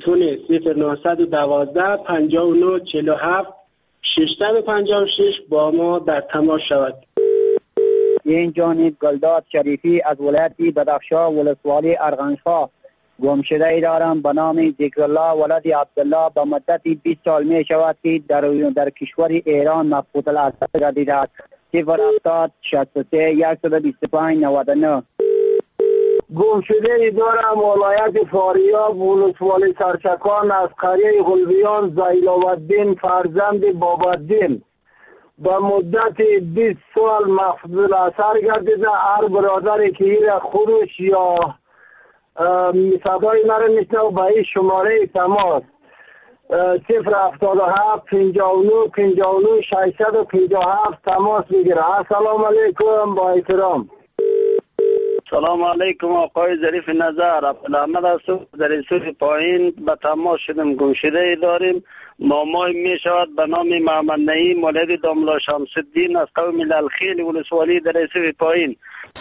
تلفن 0912 59 47 656 با ما در تماس شود. این جانب گلداد شریفی از ولایت بدخشان ولسوالی ارغنشا گم شده ای دارم به نام ذکرالله ولد عبدالله. به مدت 20 سال می شود که در کشور ایران مفقود الاثر گردیده است. 070 63 125 99. گم شده ای دارم ولایت فاریاب ولسوالی سرچکان از قریه غلبیان زیلالدین فرزند بابالدین. به مدت 20 سال مفقود الاثر گردیده. هر برادری که این خودش یا صدای مرا میشنو به این شماره تماس 077 59 59 657 تماس میگیره. السلام علیکم با احترام. سلام علیکم آقای ظریف نظر. عبدالحمد هستم. در این سوی پایین به تماس شدم. گمشده داریم. مامای می شود به نام محمد نعیم ولد داملا شمس الدین از قوم لالخیل ولسوالی در این سوی پایین.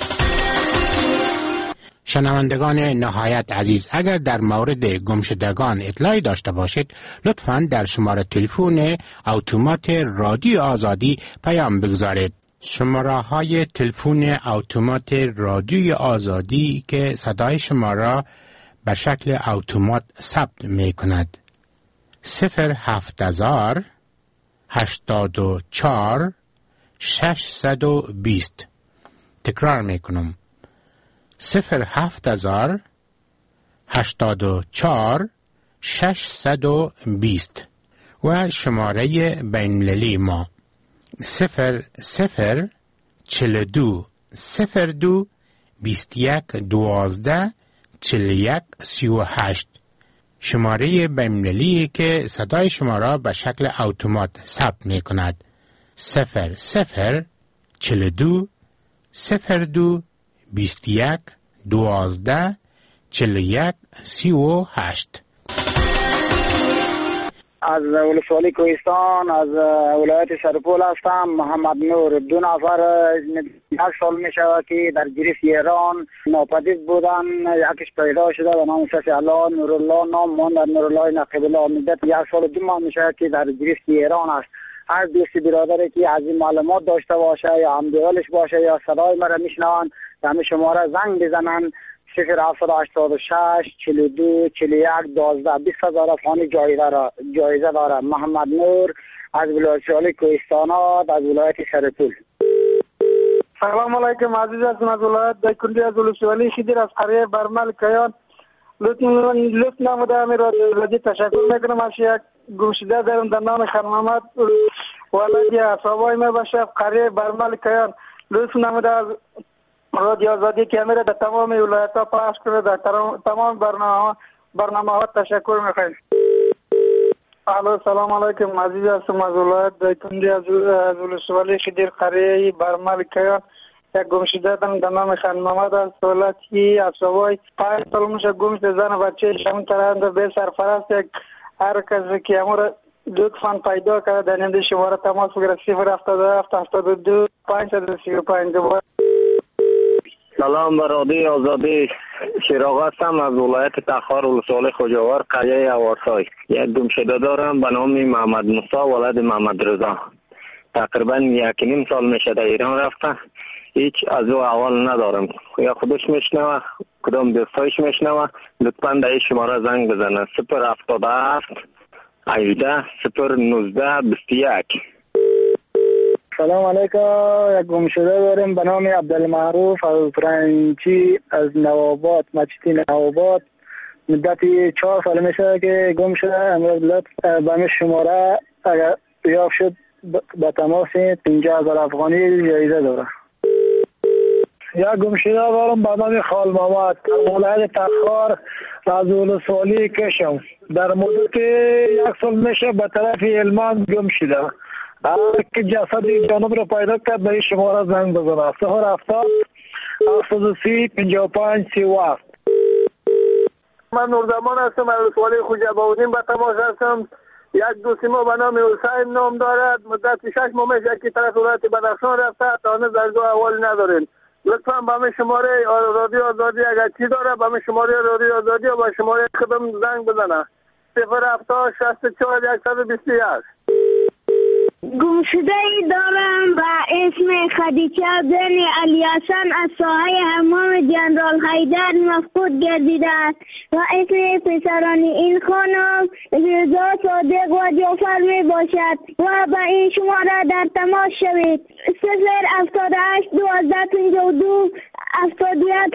شنوندگان نهایت عزیز، اگر در مورد گمشدگان اطلاعی داشته باشید لطفاً در شماره تلفن اتومات رادیو آزادی پیام بگذارید. شماره های تلفن اتومات رادیو آزادی که صدای شما را به شکل اتومات ثبت می کند 070 84 620. تکرار می کنم 070 84 620 و شماره بین‌المللی ما 00 42 02 21 12 41 38. شماره بین‌المللی که صدای شما را به شکل اتومات ثبت می کند 00 42 02 21 12 41 38. از ولسوالی کوهستان از ولایت سرپول هستم. محمد نور. 2 نفر 1 سال می شود که در گریف ایران ناپدید بودن. یکیش پیدا شده به نام شفیع الله نورالله نام ماند نورالله نقیب الله. مدت 1 سال و 2 ماه می شود که در گریف ایران است. هر دوستی برادری که از این معلومات داشته باشه یا همدیالش باشه یا صدای مرا میشنوند همه شماره زنگ بزنن 0786 42 41 12 20,000 افغانی جایزه داره. محمد نور از ولایت کوهستانات از ولایت سرپول. سلام علیکم عزیز هستم از ولایت دایکنډي از ولسوالی شیدیر از قریه برمل کیان. لطف نموده همین رادیو تشکر میکنم. از یک گمشده دارم در نام خان محمد ولد اصحابای ما باشه قریه برمل کیان. لطف نموده از رادیو آزادی که میره در تمام ولایت ها پخش کنه. در تمام برنامه ها تشکر میکنم. الو سلام علیکم عزیز هستم از ولایت دایکنډي از ولسوالی شیدیر قریه برمل کیان. یک گمشده دارم در نام خان محمد از ولایتی افسوای 5 سال میشه گم شده. زن و بچه شما ترند به سرپرست. یک هر کسی که امور لطفاً پیدا کرده در نمده شماره تماس بگیره 077 72 535. سلام به رادیو آزادی. شیراغ هستم از ولایت تخار ولسوالی خوجاور قریه اوارسای. یک گمشده دارم به نام محمد موسی ولد محمد رضا. تقریبا 1.5 سال میشه در ایران رفته. هیچ از او احوال ندارم. یا خودش میشنوه کدام دوستایش میشنوه لطفاً در این شماره زنگ بزنه 077 18 019 21. سلام علیکم. یک گمشده داریم به نام عبدالمعروف از فرنچی از نواباد مچتی نواباد. مدت 4 سال میشه که گم شده. امروز لطف به همین شماره اگر یافت شد به تماس 50,000 افغانی جایزه داره. یا گمشده دارم به نام خال محمد در ولایت تخار از ولسوالی کشم. در مدت 1 سال میشه به طرف هلمند گم شده. که جسد جانب رو پیدا کرد به این شماره زنگ بزنه 070 73 55 37. من نورزمان هستم از ولسوالی خوجاباودین به تماس هستم. یک دوست ما به نام حسین نام دارد. مدت 6 ماه میشه که طرف ولایت بدخشان رفته تا هنوز در دو احوال ندارین. لطفاً به همین شماره رادیو آزادی اگر چی داره به همین شماره رادیو آزادی و به شماره خودم زنگ بزنه 070 64 121. گمشده ای دارم و اسم خدیجه بن علی حسن از ساحه حمام جنرال حیدر مفقود گردیده است و اسم پسران این خانم رضا، صادق و جعفر می باشد و به این شماره در تماس شوید 078 12 52 71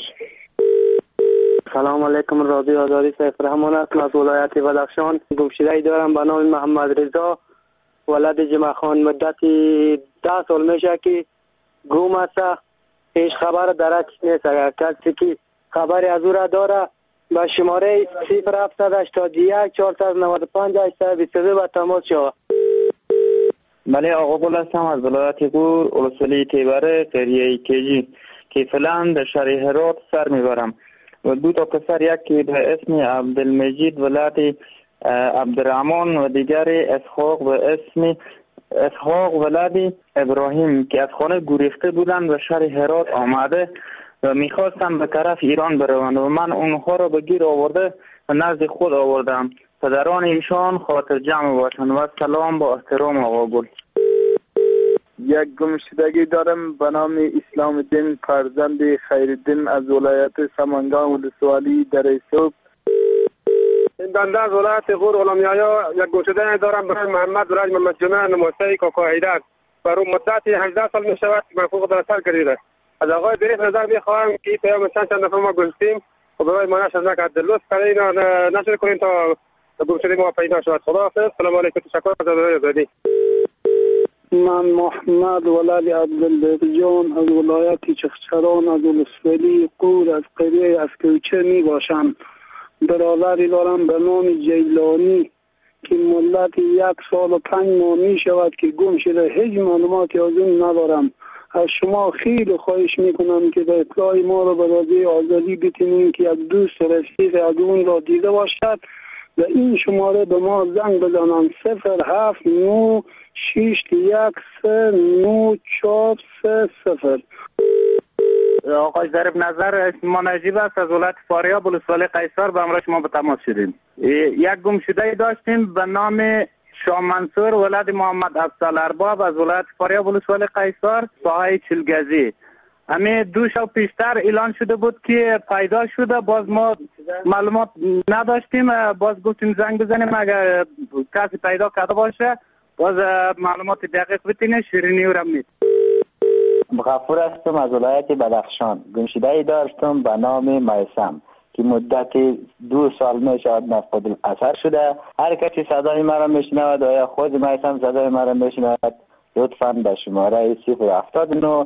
6. سلام علیکم. رادیو آزادی سیف‌الرحمن است. از ولایت بدخشان. گمشده ای دارم به نام محمد رضا ولد جمع خان. مدتی 10 سال میشه که گم است. هیچ خبر درک نیست. اگر کسی که خبری از او را داره به شماره 0781 495 822 به تماس شود. بله، آقا گل هستم از ولایت غور، ولسوالی تیبره، قریه کیجی که فعلا در شهر هرات سر میبرم و 2 تا پسر، یکی به اسم عبدالمجید ولد عبدالرحمن و دیگری اسحاق به اسم اسحاق ولد ابراهیم که از خانه گریخته بودند و شهر هرات آمده و میخواستم به طرف ایران بروند و من اونها را به گیر آورده و نزد خود آوردم. پدران ایشان خاطر جمع باشند و سلام با احترام آقا گل. یک گمشدگی دارم به نام اسلام الدین فرزند خیرالدین از ولایت سمنگان ولسوالی دره صبح. این بنده از ولایت غور غلامیایا. یک گمشدگی دارم به نام محمد ولد محمد جمعه نماسته کاکا حیدر. برای مدت 18 سال می شود که مفقود در سر گردیده. از آقای دریف نظر میخواهم که پیام چند نفر ما گذاشتیم و برای ما نشد نکرد. لطف کنید نشد کنید تا گمشدگی ما پیدا شود. خداحافظ. سلام علیکم. تشکر از رادیو آزادی. من محمد ولد عبدالجان از ولایت چخچران از ولسوالی غور از قریه از کوچه می باشم. برادری دارم به نام جیلانی که مدت 1 سال و 5 ماه می شود که گم شده. هیچ معلوماتی از اون ندارم. از شما خیلی خواهش میکنم که به اطلاع ما رو به رادیو آزادی بتونید که یک دوست رفیق از اون را دیده باشد و این شماره به ما زنگ بزنن 079 613 9430. آقای ظریف نظر، اسم ما نجیب است از ولایت فاریاب ولسوالی قیصر. به همراه شما به تماس شدیم. یک گمشده داشتیم به نام شاه منصور ولد محمد افضل ارباب از ولایت فاریاب ولسوالی قیصر ساحه چلگزی. همین 2 شب پیشتر اعلان شده بود که پیدا شده. باز ما معلومات نداشتیم. باز گفتیم زنگ بزنیم اگر کسی پیدا کرده باشه باز معلومات دقیق بتینه. شیرینی رو مید. غفور هستم از ولایت بدخشان. گمشده ای داشتم به نام میثم که مدت 2 سال می شود مفقود الاثر شده. هر کسی صدای مرا میشنود و یا خود میثم صدای مرا میشنود لطفاً به شماره 079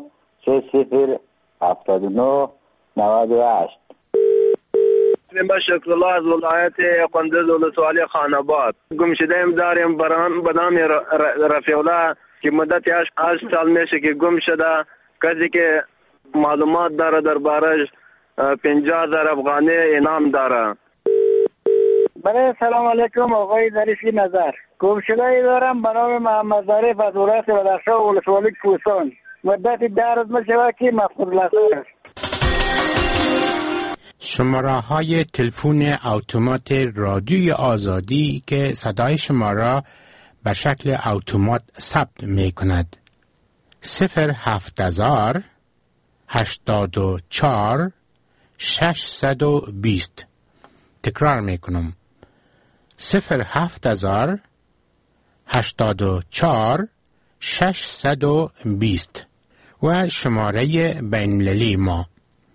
3079 98. من شکر الله از ولایت قندوز ولسوالی خاناباد. گمشده ایم داریم به نام رفیع الله که مدت 8 سال میشه که گم شده. کسی که معلومات داره دربارش 50,000 افغانی انعام داره. بله، سلام علیکم. آقای ظریفی نظر. گمشده ای دارم به نام محمد ظریف از ولایت بدخشان ولسوالی کوهستان. مدت 10 روز میشود که مفقود الاثر است. شماره های تلفن اتومات رادیوی آزادی که صدای شما را به شکل اتومات ثبت می کند 07000 84 620. تکرار می کنم 07000 84 620 و شماره بین‌المللی ما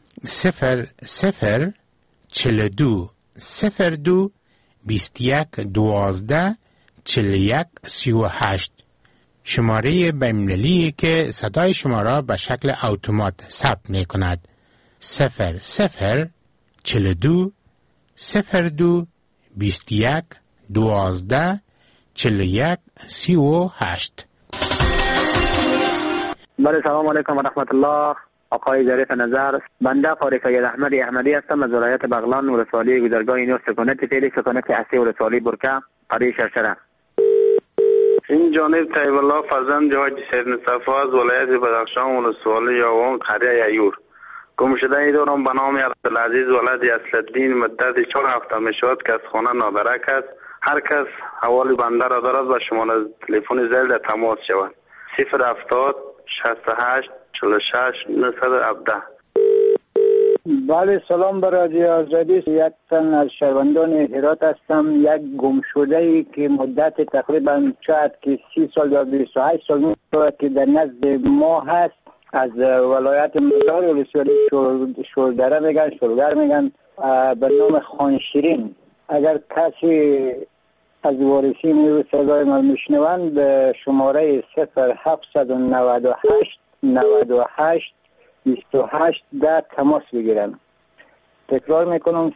0042 02 21 12 41 38. شماره بین‌المللی که صدای شما را به شکل اتومات ثبت می کند 0042 02 21 12 41 38. بله، سلام علیکم و رحمت الله. آقای ظریف نظر، بنده فارغ سید احمدی هستم از ولایت بغلان ولسوالی گذرگاه نو سکونت فعلی سکونت اصلی ولسوالی برکه قریه شرشره. این جانب طیب الله فرزند حاجی سید مصطفی از ولایت بدخشان ولسوالی یاوان قریه یور. گمشده ای دارم به نام عبدالعزیز ولد اصلالدین. مدت 4 هفته می شود که از خانه نادرک است. هر کس حوال بنده را دارد و شماره تلفن زل تماس شود. 070 68 46 917. بله، سلام به رادیو آزادی. یک تن از شهروندان هرات هستم. یک گمشده ای که مدت تقریبا شاید که 30 سال یا 28 سال میشه که در نزد ما هست، از ولایت مزار ولسوالی شولدره میگن، شولگر میگن، به نام خانشیرین. اگر کسی از وارثین او صدای ما میشنوند به شماره 0798 98 28 10 تماس بگیرن. تکرار میکنم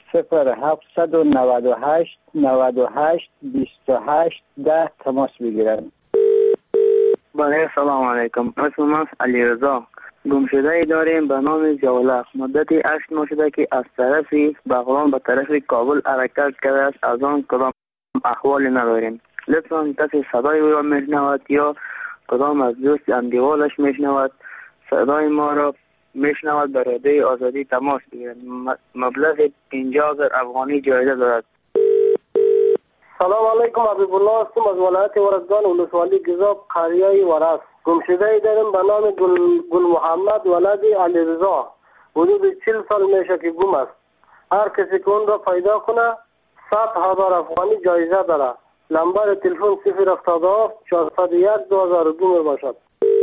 0798 98 28 10 تماس بگیرن. بله، سلام علیکم. اسم من علی رضا. گمشده ای داریم به نام جولق. مدتی 8 ماه شده که از طرف بغلان به طرف کابل حرکت کرده است. از آن کدام احوالی نداریم. لطفا کسی صدای او را میشنود یا کدام از دوست اندیوالش میشنود صدای ما را میشنود به رادیو آزادی تماس بگیرد. مبلغ 50,000 افغانی جایزه دارد. سلام علیکم. حبیب الله هستم از ولایت ورزگان ولسوالی گزاب قریه ورس. گمشده ای داریم به نام گل محمد ولد علیرضا. حدود 40 سال میشه که گم است. هر کسی که اون را پیدا کنه 100,000 افغانی جایزه دارد. نمبر تلفن 077 401 2002 می باشد.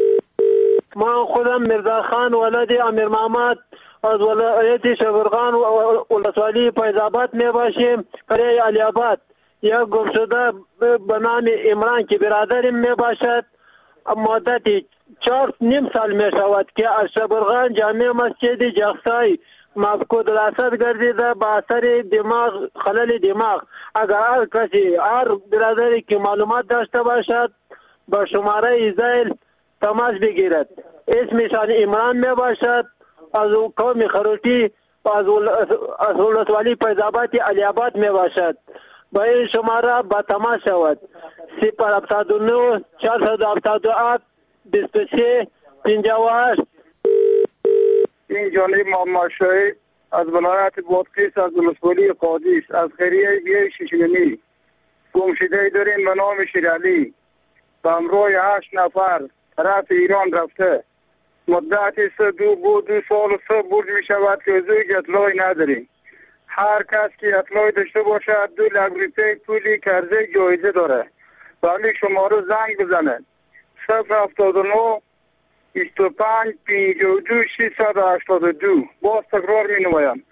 من خودم مرزا خان ولد امیر محمد از ولایت شبرغان ولسوالی فیض‌آباد می باشیم، قریه علی آباد. یک گمشده به نام عمران که برادرم می باشد. مدتی 4.5 سال می شود که از شبرغان جامع مسجد جغسای مفقود الاسد گردیده به اثر دماغ، خلل دماغ. اگر هر کسی، هر برادری که معلومات داشته باشد با شماره زیل تماس بگیرد. اسمشان عمران می باشد، از قوم خروٹی، از ولسوالی فیض‌آباد علی آباد می باشد. با این شماره با تماس شود. 079 477 23 58. این جانب محمد شهید از ولایت بادغیس از ولسوالی قادیس از قریه بیه شیشگنی. گمشده داریم به نام شیرعلی. به همراه 8 نفر طرف ایران رفته. مدت 2 سال و 3 برج می شود که زوج اطلاعی نداریم. هر کس که اطلاعی داشته باشد 2 لک روپیه پولی کرده جایزه داره. ولی شماره زنگ بزنه 079 25 52 682. باز تکرار می نمایم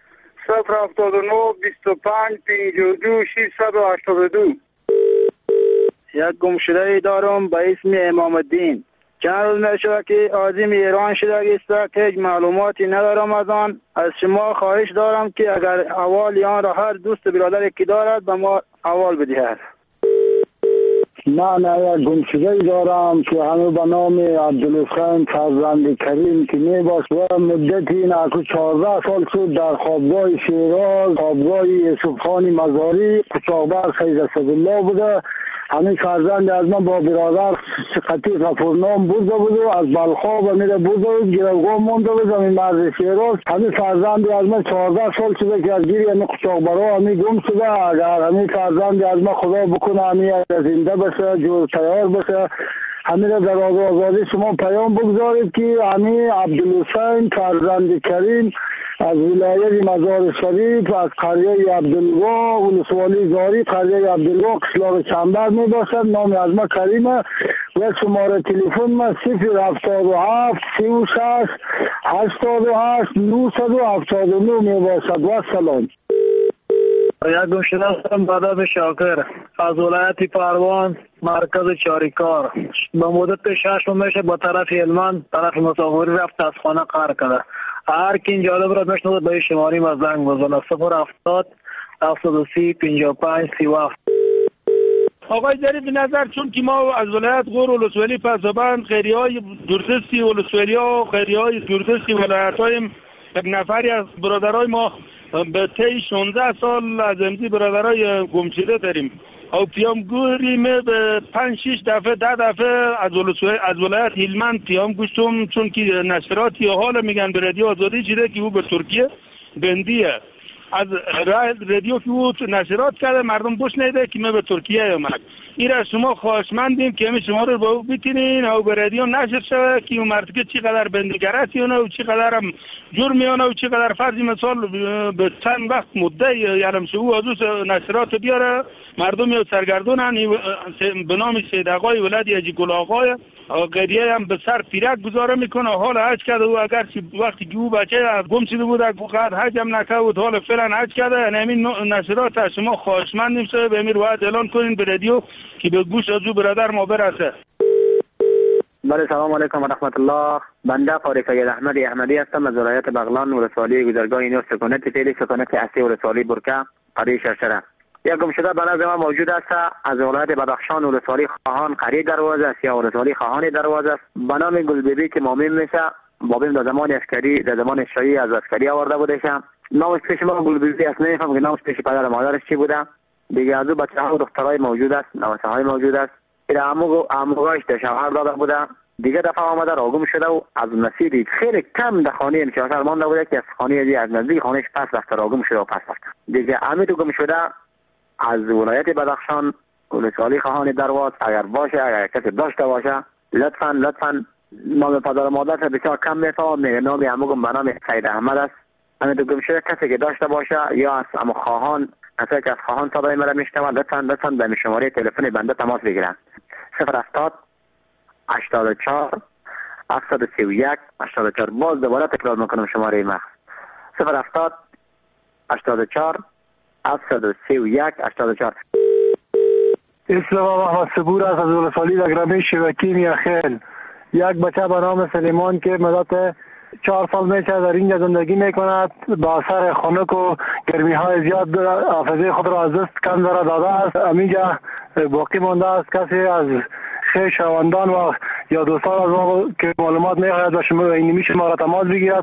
079 25 52 682. یک گمشده ای دارم به اسم امام الدین. چند روز می شود که عازم ایران شده است که هیچ معلوماتی ندارم از آن. از شما خواهش دارم که اگر احوال آن را هر دوست برادری که دارد به ما احوال بدهد. نه یک گمشده ای دارم که همه به نام عبدالحسین فرزند کریم که می باشه و مدتی نکو 14 سال شد در خوابگاه شیراز، خوابگاه یوسف خان مزاری قچاقبر خیز اسدالله بوده. همین فرزند از من با برادر قطعی غفورنام برده بود و از بلخاب میره برده بود گروگاه مونده بود همین مرز شیراز. همین فرزند از من 14 سال شده که از گیری همین قچاقبرها همین گم شده. اگر همین فرزند از من خدا بکنه همین زنده بشه، جور تیار بشه، همین در آزادی شما پیام بگذارید که همین عبدالحسین فرزند کریم از ولایت مزار شریف از قریه عبدالوا ولسوالی زاری قریه عبدالوا قشلاق چنبر می باشد. نام از ما کریمه و شماره تلفن ما 077 36 88 979 می باشد. و سلام. یک گمشده هستم بدر شاکر از ولایت پروان مرکز چاریکار. به مدت 6 ماه میشه با طرف هلمند طرف مسافری رفت از خانه قهر کرده. هر کی این جالب را میشنود به شماره ما زنگ بزنه 070 730 55 37. آقای جدید نظر چون که ما از ولایت غور ولسوالی فیض‌آباد خیریه‌های دوردستی ولسوالی‌ها و خیریه‌های دوردستی ولایت‌های یک نفری از برادرای ما به طی 16 سال از امضی برادرای گمشده داریم. او پیامگوری می به 5-6 دفعه 10 دفعه از ولایت هلمند پیام گوشتم، چون که نشراتی حالا میگن به رادیو آزادی چیده که او به ترکیه بندیه. از رادیو که او نشرات کرده مردم بشنیده که من به ترکیه اومد. این را شما خواهشمندیم که همین شما رو به او بتینین او به رادیو نشر شده که اون مرد که چقدر بندگرتی و چقدر هم جرمی و چقدر فرضی مثال به چند وقت مدت یعنی شو از نشرات بیاره مردم یا سرگردونن به نام سید آقای ولد یجی گل آقای قریه هم به سر پیرک گذاره میکنه. حالا حج کرده و اگر وقتی که او بچه گم شده بود قد حج هم نکرد حالا فعلا حج کرده. یعنی همین نشرات از شما خواهشمندیم شده به امیر وعد اعلان کنین به رادیو که به گوش از او برادر ما برسه. بله سلام علیکم و رحمت الله. بنده فارغ سید احمدی هستم از ولایت بغلان ولسوالی گذرگاه اینو سکونت فعلی سکونت اصلی ولسوالی برکه قریه شرشره. یک گم شده به نظر من موجود است از ولایت بدخشان ولسوالی خواهان قریه دروازه است یا ولسوالی خواهان دروازه است به نام گلبیبی که مامین میشه. مامین در زمان عسکری در زمان شاهی از عسکری آورده بوده شه. نامش پیش ما گلبیبی است، نمیفهم که نامش پیش پدر مادرش چی بوده. دیگه از او بچه‌ها و دخترای موجود است، نوسه‌های موجود است. این عموگاش در شوهر داده بوده. دیگه دفعه آمده راگم شده و از مسیری خیلی کم در خانه انشاءالله مانده بوده که از خانه از نزدیک خانهش پس رفته راگم شده و پس رفته. دیگه امیدو گم شده از ولایت بدخشان ولسوالی خواهان درواز اگر باشه، اگر کسی داشته باشه لطفاً نام پدر مادر بسیار کم میفهمم. میگه نام عموگم به نام سید احمد است. امیدو گم شده کسی که داشته باشه یا از اما خواهان کسی که از خواهان صدای مرا میشنوه لطفاً به شماره تلفن بنده تماس بگیرن. 070 84 731 84. باز دوباره تکرار میکنم شماره ما 070 84 731 84. اسم محمد صبور است از ولسوالی دگرمی شبکی میاخیل. یک بچه به نام سلیمان که مدت 4 سال میشه در اینجا زندگی میکند. با اثر خنک و گرمی های زیاد حافظه خود را از دست کم داده است. اینجا باقی مانده است. کسی از خیش شواندان و یا دوستان از ما که معلومات میخواهد و شما اینمی شما را تماس بگیرد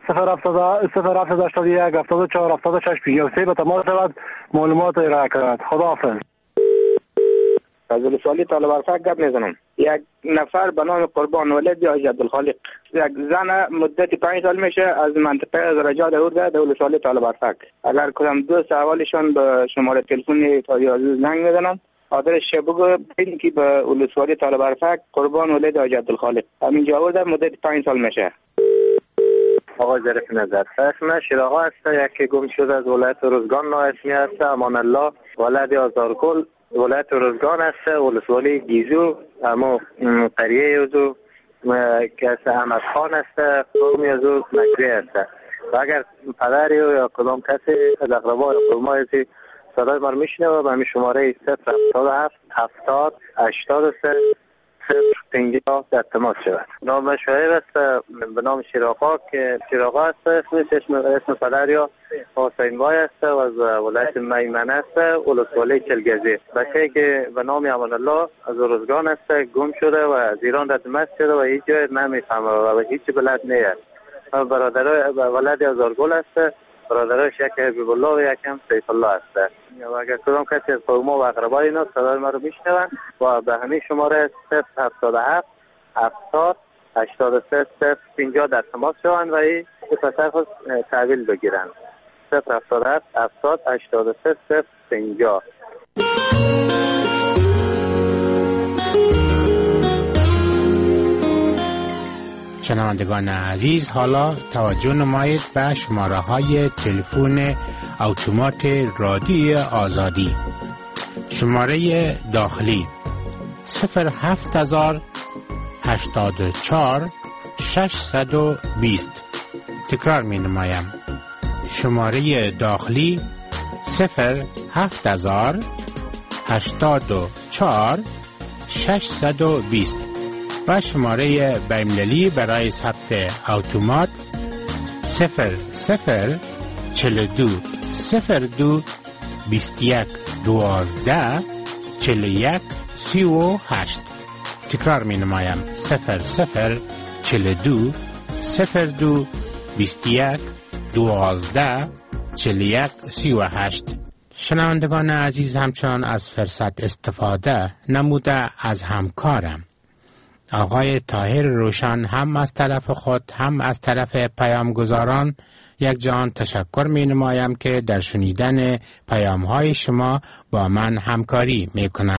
071 74 76 53 به تماس شود معلومات ارائه کند. خداحافظ. از ولسوالی طالب ارفق گپ میزنم. یک نفر به نام قربان ولد حاجی عبدالخالق، یک زن مدت 5 سال میشه از منطقه زرجاد آورده در ولسوالی طالب ارفق. اگر کدام دوست احوالشان به شماره تلفن تازی عزیز زنگ میزنن آدرس بگو ببین که به ولسوالی طالب ارفق قربان ولد حاجی عبدالخالق همینجا آورده مدت 5 سال میشه. آقای ظریف نظر اسم شیراغا است. یکی گم شده از ولایت روزگان نااسمی است. امان الله ولد آزارگل ولایت روزگان است. ولسوالی گیزو اما قریه یوزو که احمد خان است. قومی یوزو مکری است. و اگر پدری یا کدام کسی از اقربا یا قومایی صدای من میشنوه به همین شماره 077 70 83 050 در تماس شود. نام شاعر است به نام شیراغا که شیراغا است. اسم پدر یا حسین بای است و از ولایت میمنه است. ولسوالی چلگزی. بچه‌ای که به نام امان الله از روزگان است گم شده و از ایران رد مست شده و هیچ جای نمیفهمه و هیچ بلد نیست. برادرای ولد آزارگل است. برادرش یک حبیب الله و یکم سیف الله است. و اگر کدام کسی از قوما و اقربای اینا صدای ما رو میشنون و به همین شماره 077 70 83 050 در تماس شوند و این پسر خود تحویل بگیرن. 077 70 83 050. شنوندگان عزیز، حالا توجه نمایید به شماره های تلفن اتومات رادیو آزادی. شماره داخلی 07084 620. تکرار می نمایم. شماره داخلی 07084 620 و شماره بین‌المللی برای ثبت اتومات 0042 02 21 12 41 38. تکرار می نمایم 0042 02 21 12 41 38. شنوندگان عزیز، همچنان از فرصت استفاده نموده از همکارم آقای طاهر روشن هم از طرف خود هم از طرف پیامگزاران یک جهان تشکر می نمایم که در شنیدن پیام های شما با من همکاری می کنند.